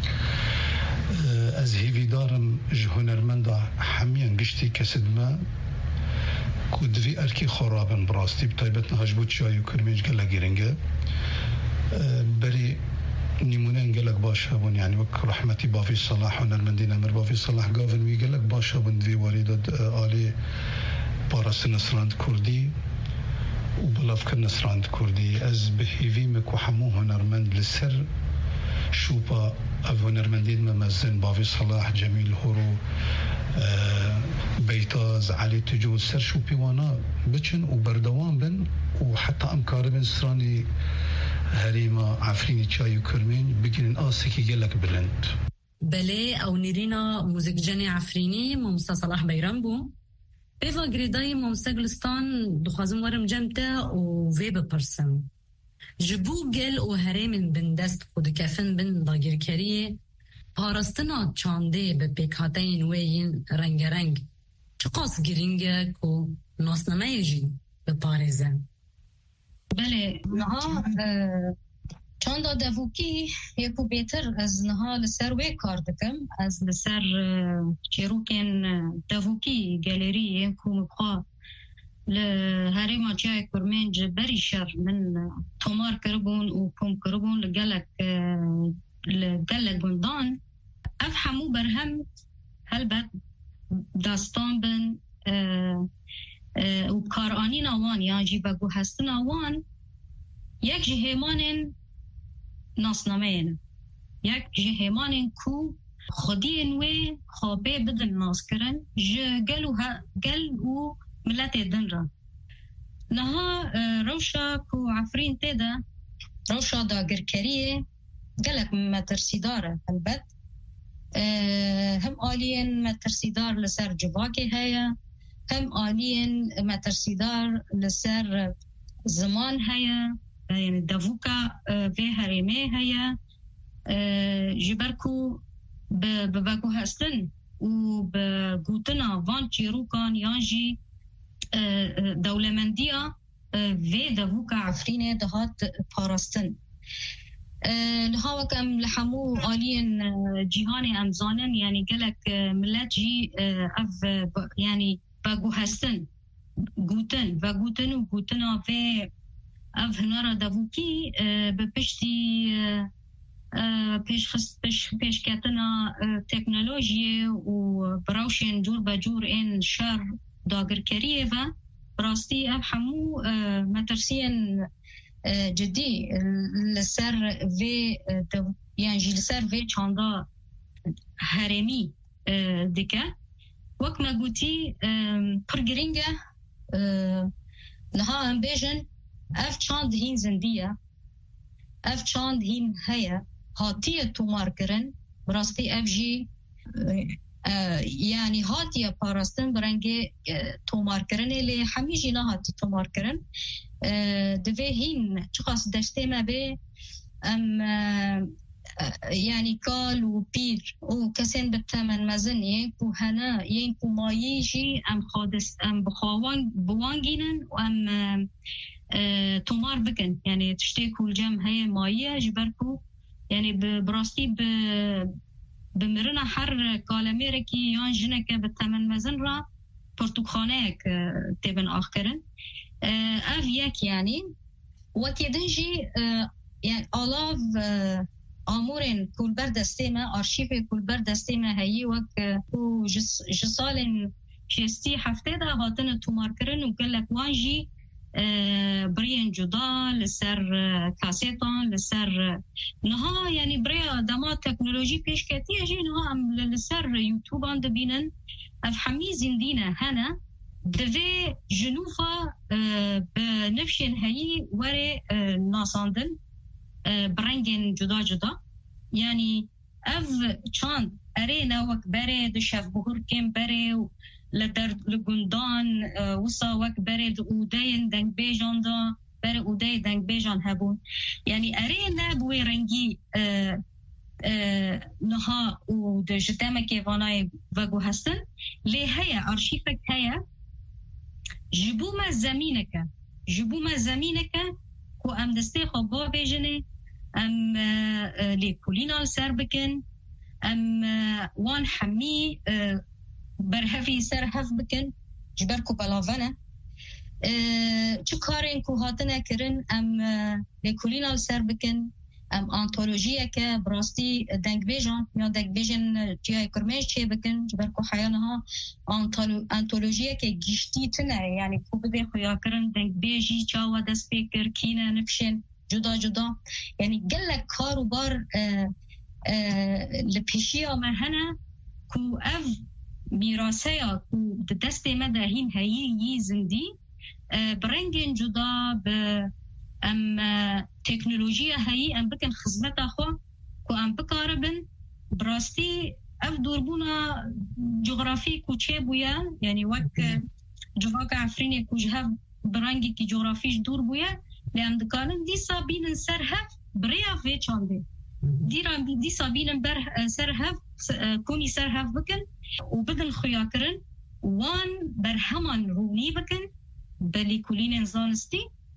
از هیوی دارم جهنرمندا حمیان گشتی کسد ما کودوی ارکی خرابن براستی بطیبت نهاج بود چای کرمیج گله گیرنگه بری نمونه گلک باشه بون یعنی وک رحمتی بافی صلاح هنرمندین امر بافی صلاح گاون وی گلک باشه بون دوی واردد آلی پاراست نصراند کردی و بلاف کن نصراند کردی از به هیوی مکو حمو هنرمند لسر شوبا هنرمندين ممزن بافي صلاح جميل هورو بيتاز علي تجود سر شوبي وانا بچن وبردوان بن وحتى امكار بن سراني هريمة عفريني تشاي وكرمين بقين آسكي قلك بلند بلي او نيرينا موزيك جاني عفريني ممسا صلاح بيرامبو بيفا قريداي ممسا قلستان دخوازم ورم جمتا وفي بپرسن جبو گل و هرمن بندست خود کفن بن داگیرکریه پارستنا چانده به پیکاتین وین رنگ رنگ چه قاس گرینگه که ناسنمه جی به پارزه بله نها چانده دووکی یکو بیتر از نها لسر وی کار دکم از لسر چیروکن دووکی گالری یکو مبخوا لهريما جاي كرمانج بري شر من تومار كربون وكم كربون لقلك بندان أفهموا برهم هلبت داستان بن وكارانين آوان يعني جيبقو هستن آوان يك جهيمان ناسنامين يك جهيمان كو خدين وي خابي بدن ناس كرن قلو ملت دنرا نها روشا كو عفرين تيدا روشا داگركريه قالك مترسيدار البت هم آلين مترسيدار لسر جواكي هيا هم آلين مترسيدار لسر زمان هيا يعني دافوكا في هرمي هيا جبركو بباكو هستن وبقوتنا وان چيروكان يانجي دولمندیه و دووکا عفرینه دهات پاراستن لها وکم لحمو آلین جیهان امزانن یعنی گلک ملت جی اف یعنی باگو هستن گوتن و گوتن و گوتنا و اف هنارا دووکی به پشتی پیش کتنا تکنولوژی و براوشن جور بجور این شر داگرکریه و راستی افهمو مترسین جدی لسر و یعنی لسر و چاندا هرمی دکه وک ما گوتی پرگرینگه نها هم بیجن اف چاند هین زندیه اف چاند هین هیا هاتیه تومار کرن راستی اف جی يعني هاتي باراستن برنگه تومار کرنه لی همیجی نه هاتی تومار کرن دوه هین چخاص دشته ما به ام يعني کال و پیر و کسین بتمن مزنیه که هنه یین که ماییجی ام خادس ام بخوان بوانگینن و ام تومار بکن يعني تشته کل جم هی ماییه جبرکو يعني براستی بمرنا حر کالمیرکی یان جنک بتمن مزن را پرتوخانه تبن آخرن اف یک يعني وقتی دنجی يعني آلاف آمورن کل بر دسته ما آرشیف کل بر دسته ما هایی وقت جسال شستی هفته ده هاتن تومار کرن و گلک وانجی بريان جدا لسر كاسيتان لسر نها يعني بريا دما تكنولوجي پیش کتی اجی نها ام لسر يوتيوب عند بینن اف حميزين دينا هنا دوی جنوفا بنفشن هاي وري ناساندن برنگن جدا جدا يعني اف چاند ارينا وك بري دشاف بخور كم بري لدر لگندان وصا وك بري اوداين دنگ بيجان دا بري اوداي دنگ بيجان هبون يعني ارينا بوي رنگي نها و د جتامه كيفاناي وگو هستن لي هيا ارشيفك هيا جبوما زمينك كو ام دستي خبا بيجنه ام لي كولينا سر بكن ام وان حمي برهفي سر هف بكن جبركو بلاوانا چو کارین کو هاتنه کرن ام لي كولينا سر بكن ام انتولوژیه که براستی دنگ بیجان یا دنگ بیجن تیای کرمش چه بکن جبرکو حیانها انتولوژیه که گشتی تنه یعنی کو بده خویا کرن دنگ بیجی چاوا دست بکر کینه نفشن جدا جدا یعنی گلک کارو بار لپیشی آمه هنه کو اف میراسه یا کو دست مده هین هایی زندی برنگن جدا به ام تکنولوژیا هایی ام بکن خدمت اخو کو ام بکاربن براستی اف دوربونا جغرافی کو چه بویا یعنی وک جواک عفرین کو جهه برنگی کی جغرافیش دور بویا لام دکانن دی سابین سر هف بریا وی چانده دی سابین بر سر هف کونی سر هف بکن و بدن خویا کرن وان بر همان رونی بکن بلی کولین زانستی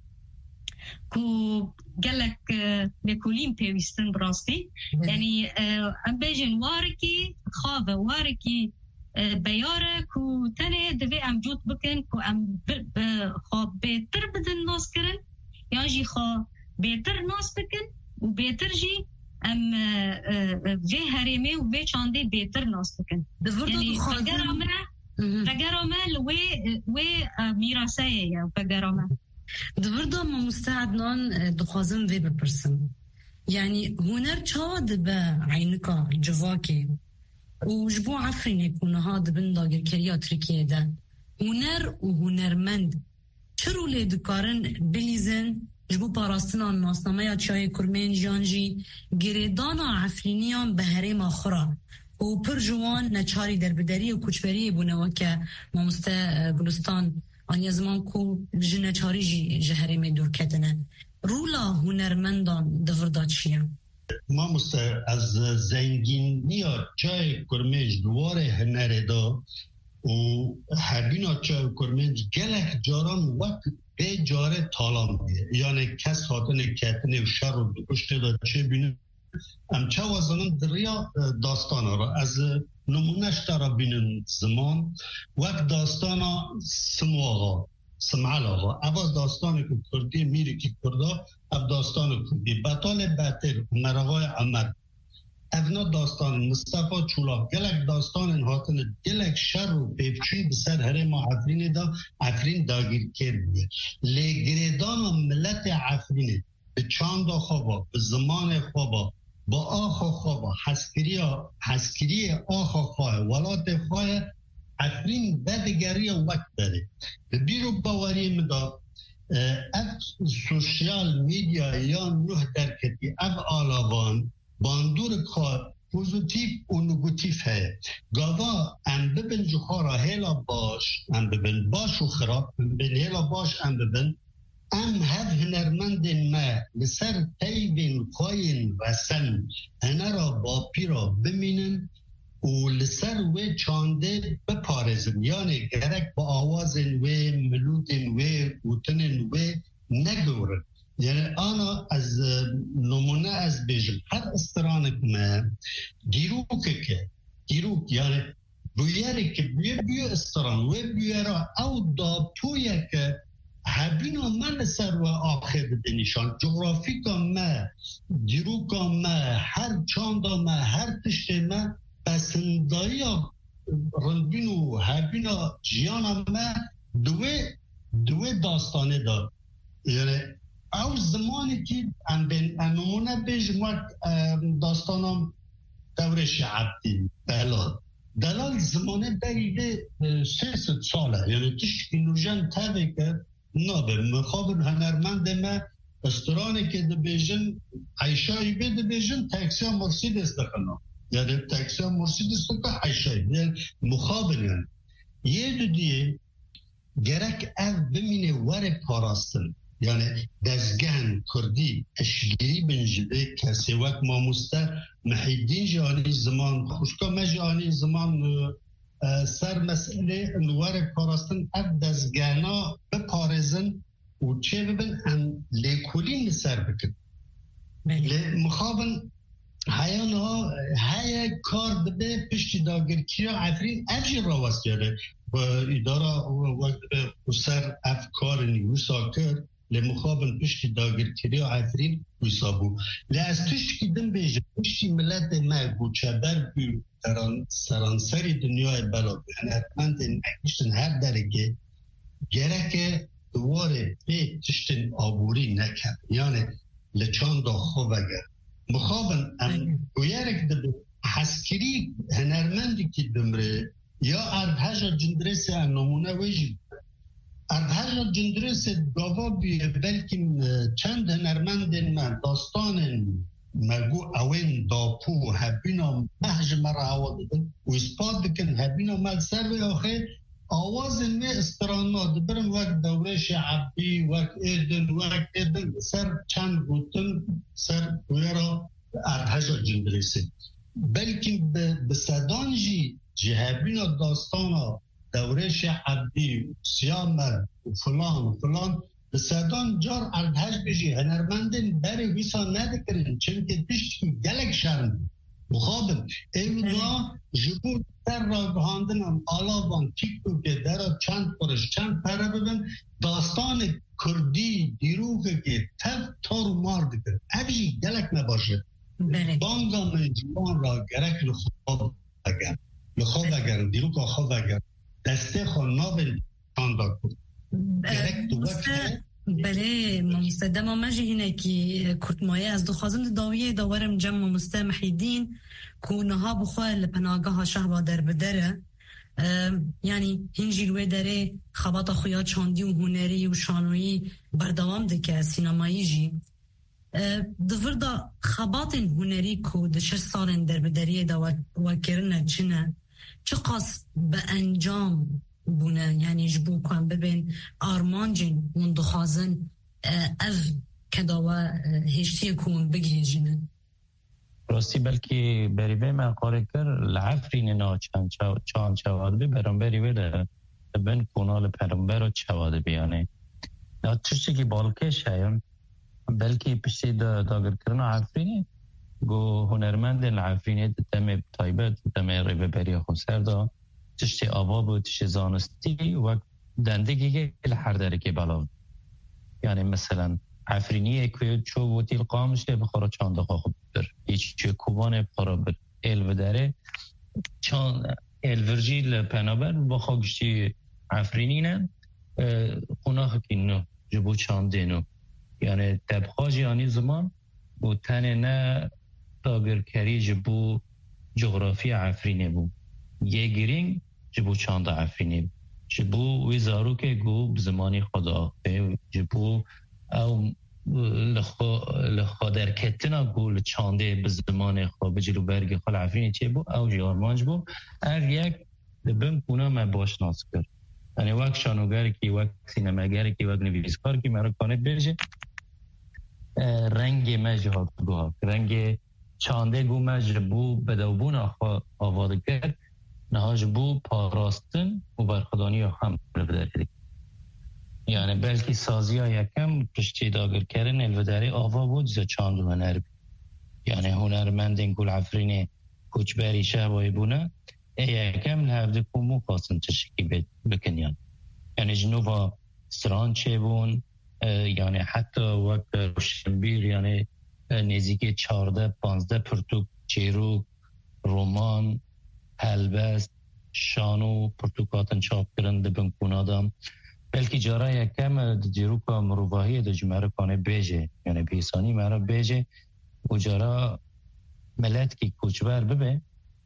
کو گلک لکولیم پیوستن براستی یعنی ام بیجن وارکی خواب وارکی بیاره کو تنه دوی ام جوت بکن کو ام خواب بیتر بدن ناس کرن یا جی خواب بیتر ناس بکن و بیتر جی ام وی هریمه و وی چانده بیتر ناس بکن یعنی فگرامه وی میراسه یا فگرامه دوردا ما مستعدنان دخوازم وی بپرسم يعني هنر چاد به عينكا جواكي وجبو عفريني كون هاد بنداغر كريا تركيا ده هنر و هنرمند چرو لي دكارن بليزن جبو باراستنا ناسنامه چای کرمین جانجي گریدانا عفرينيان بهرم آخرا و پر جوان نچاری در بدری و کچبری بونه که ما گلستان آنیا زمان کو جنه چاری جهره می دور کتنه رولا هنرمندان دوردا چیه؟ ما از زنگینی چای کرمنج دواره هنره دا و هبینا چای کرمنج گلک جاران وقت به جاره تالام بیه یعنی کس حاطن کتنه و شر و کشته دا چه بینه ام چه وزنم دریا داستان را از نمونش را بینن زمان وقت داستان سمو آقا سمعال آقا اواز داستان که کردی میری که کردا اب داستان کردی بطال بطر مرغای عمد اونا داستان مصطفی چولا گلک داستان هاتن گلک شر و پیفچوی بسر هره ما عفرین دا عفرین داگیر کردیه لگریدان ملت عفرینه به چاند خوابا به زمان خوابا با آخا خوابا حسکری آخا خواه ولات خواه عفرین بدگری وقت داره بیرو باوری مدا اف سوشیال میدیا یا نه درکتی اف آلاوان باندور کار پوزیتیف و نگاتیف ہے گاوا ام ببین جخارا هیلا باش ام ببین باش و خراب ام ببین هیلا باش ام ببین ام هف هنرمند ما لسر تیبین خواین و سن هنرا با پیرا بمینن و لسر و چانده بپارزن یعنی گرک با آوازن و ملودن و اوتنن و نگورن یعنی آنا از نمونه از بیجم هر استرانک ما دیروک یعنی بیاره که بیو استران و بیاره او دا تویه که هبینا من سر و آخر بدنیشان جغرافیکا ما دیروکا ما هر چاندا ما هر تشت ما بسندایی رندین و هبینا جیانا ما دوی دوی داستانه دا یعنی او زمانی که نمونه بیش وقت داستانم دورش عبدی دلال زمانه دقیقه 300 ساله یعنی تشکی نوژن تاوی کرد نابه مخابن هنرمند ما استرانی که ده بیجن عیشایی بی ده بیجن تاکسی مرسیدس دخلنا یعنی تاکسی مرسیدس دخل عیشایی یعنی مخابن یعنی یه دو دیه گرک او بمینه ور پاراستن یعنی دزگان کردی اشگیری بنجده کسی وقت ماموسته محیدین جانی زمان خوشکا مجانی زمان سر مسئله نوار پاراستن او دزگانا بپارزن و چه ببین هم لیکولین سر بکن مخابن هیانا هیا کار دبه پشتی داگرکی عفرین افجی راوست یاره و اداره و سر افکار نیوسا کرد لمخابن پشتی داگرکی عفرین ویسابو از توش که دم بیجه پشتی ملت ما گوچبر بی سرانسری دنیای بلا هنرمند نکشتن هر درگه گرک دواره به تشتن آبوری نکرد یعنی لچان دا خوب اگر مخابن گویرک ده حسکری هنرمندی که دمره یا اردهجا جندرس نمونه ویجی اردهجا جندرس گاوا بیه بلکه چند هنرمند من داستان مگو اوین داپو هبینا محج مرا هوا دادن و اسپاد بکن هبینا مد سر و آخه آواز می استرانات برم وقت دوره شعبی وقت اردن سر چند گوتن سر ویرا اردهجا جندرسه بلکه بسدانجی جهبینا داستانا دوره شعبی سیامد و فلان بسدان جار اردهج بجی هنرمندن بری ویسا ندکرن چونکه پشتی گلک شرم مخابن ایونا جبور در را بهاندنم آلابان تیکو که در چند پرش چند پره ببین داستان کردی دیروگه که تف تارو مار بکن افجی گلک نباشه بانگا من جوان را گرک لخواب اگر دیروگا خواب اگر دسته خون نابل تاندا کرد گرک دو وقت بله ممسته ما مجی هینه که کرتمایه از دخوازند داویه داورم جمع ممسته محیدین که نها بخواه لپناگاه شهبا در بدره یعنی هنجی روی داره خبات خویا چاندی و هنری و شانویی بردوام ده که سینمایی جی دور دا خبات هنری که ده 6 سال در بدریه دا وکرنه چنه چه قاس به انجام بونه یعنی جبو کن ببین آرمانجین من دخوازن اف کداوه هشتی کون بگیجینه راستی بلکه بریوه من قاره کر لعفرین نا چان چواد بی برام بریوه ده بین کنال پرمبر و چواد بیانه نا چشتی که بالکش هیم بلکه پشتی داگر کرنا عفرینه گو هنرمند العفرینه دم تایبت دم ریوه بری خونسر دا تشتی آوا بود تشتی زانستی و دندگی که هر داره که بلا یعنی مثلا عفرینیه که چو بودی القامش ده بخورا چانده خواب در هیچ چه کوبان بخورا بر الو داره چان الورجی لپنابر بخوا گشتی عفرینینه خوناخ که نو جبو چانده نو یعنی دبخواجی آنی زمان و تنه نه داگرکری جبو جغرافی عفرینه بود یه گرینگ جبو چانده عفرینه جبو ویزارو که گو بزمانی خدا جبو او لخوا در کتنا گو چانده بزمان خواه بجلو برگ خال عفرینه چه بو او جارمانج بو ار یک بم کونا من باش ناس کرد یعنی وقت شانوگر کی وقت سینماگر کی وقت نویسکار کی مرا کانه برجه رنگ مجهاد گوها رنگ چانده گو مجبو بدوبون آواده کرد نهاج بو پاراستن و برخدانی هم بدارید یعنی بلکه سازی ها یکم پشتی داگر کردن الوداری آوا بود زا چاند و هنر یعنی هنرمندین گل عفرین کچبری شهبای بونه یکم لحفظه کمو خواستن تشکی بکنیان یعنی جنوبا سران چه بون یعنی حتی وقت روشنبیر یعنی نزدیک 14-15 پرتوک چیروک رومان هلبست شانو پرتوکاتن چاپ کرنده بن کنادم بلکه جارا یکم دیروکا مروباهی د جمعه کنه بیجه یعنی بیسانی مرا بیجه و جارا ملت کی کوچبر ببه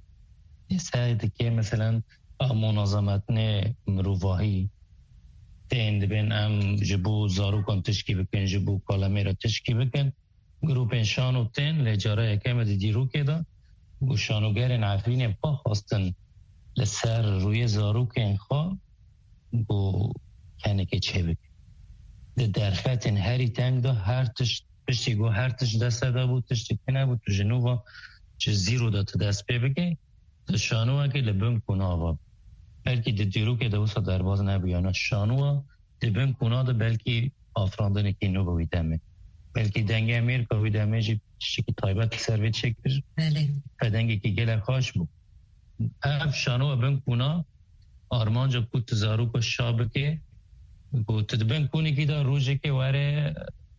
سعید که مثلا منظمت نه مروباهی تند بین ام جبو زارو کن تشکی بکن جبو کالمه را تشکی بکن گروپ شانو تن لجارا یکم دیروکه دا و شانوگر عفرین پا خواستن لسر روی زارو که انخوا و کنه که چه بکن ده درختن هری تنگ دا هر تش پشتی گو هر تش دست دا بود تشتی کنه بود تو جنوبا چه زیرو دا تا دست پی بکن ده شانوه که لبن کنه آبا بلکه ده دیروکه دا وسا درباز نبیانا شانوه ده بن کنه دا بلکه آفراندن که نو بویدمه بلکه دنگ امریکا ویدمه جی چشکی تایبت سرویت شکر فدنگی که گلر خواش بود اف شانوه بن کنه آرمان جا کت زارو کو شاب که گوت دبن کنی که دا روزه که واره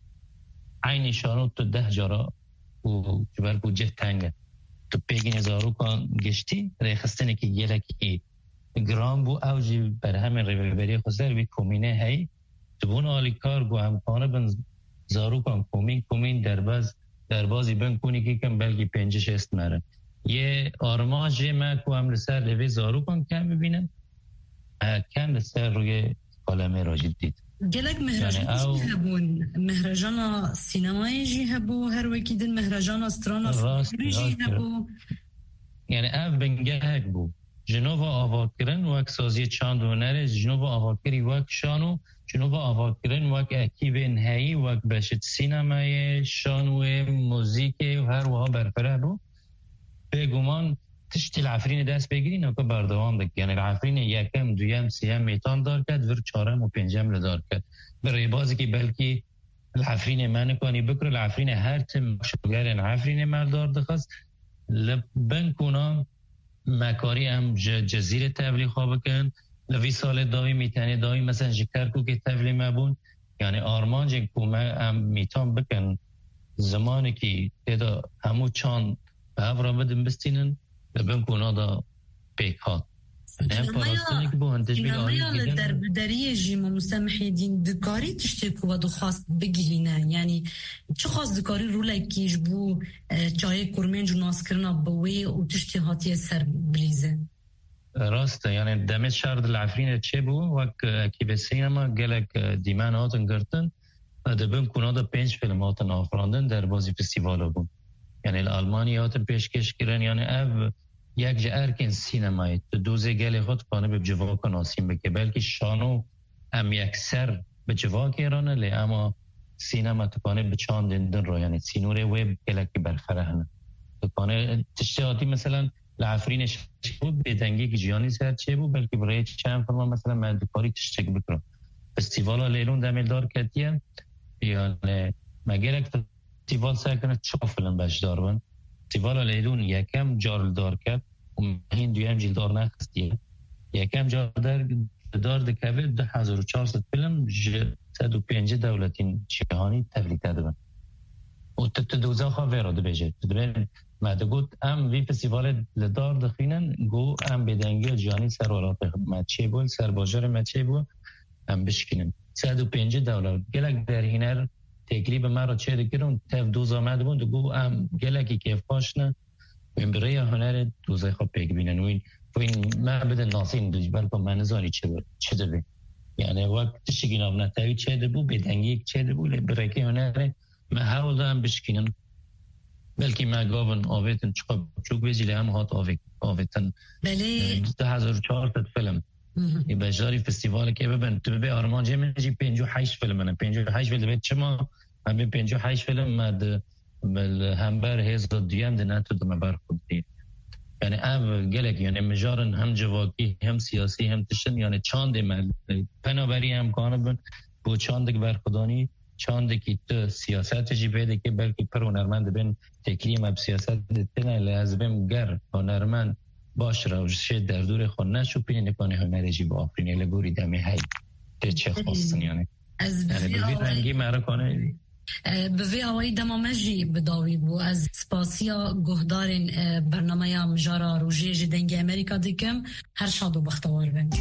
عین شانو تو 10 جارا و جبر کو جه تنگه تو پیگین زارو کن گشتی ریخستنه که گلکی گرام بو او جی بر همین ریبری خوزر بی کومینه هی تبون آلی کار گو همکانه بن زارو کن کومین دربازی بن کنی که کم بلگی 5-6 مره یه آرماج ما کو هم لسر لوی زارو کن کم ببینم کم لسر روی کالمه راجید دید گلک مهرجان جی هبون مهرجان سینمای جی هبو هر وکی دن مهرجان استرانا فکری جی هبو یعنی اف بنگه هک بو جنوب آواکرن وک سازی چاند و نرز جنوب آواکری وک شانو جنوب آواکرن وک اکیب انهایی وک بشت سینمای شانو موزیک و هر وها برفره بو بگمان تشتی العفرین دست بگیرین اکا بردوام دک یعنی العفرین یکم دویم سیم میتان دار کرد ور 4 و 5 لدار کرد برای بازی که بلکی العفرین من کنی بکر العفرین هر تم شوگر العفرین مردار دخست لبن کنم مکاری هم جزیره تبلیغ خواب کن لوی سال داوی میتنی داوی مثلا جکرکو که تبلیغ مبون یعنی آرمان جنگ کومه هم میتان بکن زمانی که تدا همو چان به هفرا بدن بستینن لبن کونا دا پیک ها سینمایا در بدریه جیما مسامحی دین دکاری تشتیکو و دخواست بگیرینه یعنی چه خواست دکاری رو لکیش بو جای کرمنج و ناس کرنا بوی و تشتی هاتی سر بلیزه راسته یعنی دمت شرد العفرین چه بو وک اکی به سینما گلک دیمان هاتن گرتن دبن کونا دا 5 فیلم هاتن آفراندن در بازی فستیوالا بون یعنی الالمانی هاتن پیشکش کرن یعنی او یک جرکن سینمایی تو دوزه گلی خود کنه به جواک ناسیم بکه بلکه شانو هم یک سر به جواک ایرانه لی اما سینما تو کنه به چاند دن رو یعنی سینوره ویب گلکی برفره هنه تو کنه تشتیاتی مثلا لعفرینش بود بیدنگی که جیانی سر چه بود بلکه برای چند فرمان مثلا من دکاری تشتیک بکنم فستیوالا لیلون دمیل دار کتیم یعنی مگرک فستیوال سر کنه چه فیلم بش دار بند فستیوال لیلون یکم جارل دار کرد و این دویم جلدار نخستیه یکم جارل دار دکوه 2400 فیلم 105 دولتین جهانی تبلیغ کرده بند و تدوزه خواه ویراده بجه تدوین مده گود ام وی فستیوال لدار دخینن گو ام بدنگی جهانی سر ولات مچه بول سر باجار مچه بول ام بشکنن 105 دولت گلک در هینر تقریبا مرا چه دکرون تف دوز آمده بود گو ام گلکی که فاشنه این برای هنر دوزه خواب پیگ بینن و این ما بدن ناسین دجبر با منظاری چه دبی یعنی وقت تشکین آب نتاوی چه دبو بدنگی چه دبو برای که هنر ما حاول دارم بشکنن بلکه ما گاون آویتن چقدر چوک بیزیلی هم هات آویتن 2400 فیلم این بجاری فستیوال که ببین تو ببین آرمان جمعه جی 58 فیلم منه 58 فیلم چه ما همین 58 فیلم مد همبر هزار دیم ده نتو دم بر خود دی یعنی اول گلک یعنی مجارن هم جواکی هم سیاسی هم تشن یعنی چاند مل پنابری هم کانه بن بو چاند بر خودانی چاند کی تو سیاست جی بده که بلکه پر هنرمند بین تکریم اب سیاست دتنه لازم گر هنرمند باش را وشه در دور خود نشو پینه نکنه هنر جی با آفرینه لگوری دمی هی ده چه خواستن یعنی بی رنگی مرا کنه به آوایی دمامجی بداوی بو از سپاسیا گهدارین برنامه مجارا روژه جدنگ امریکا دیکم هر شاد و بختوار بین